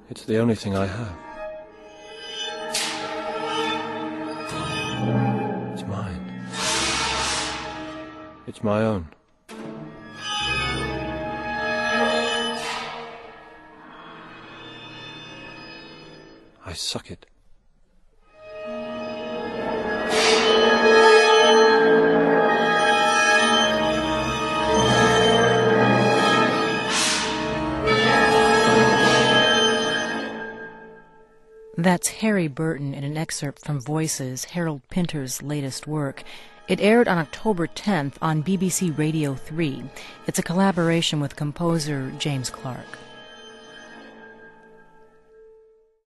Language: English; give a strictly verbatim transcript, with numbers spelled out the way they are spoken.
It's the only thing I have. It's mine. It's my own. I suck it. That's Harry Burton in an excerpt from Voices, Harold Pinter's latest work. It aired on October tenth on B B C Radio three. It's a collaboration with composer James Clark.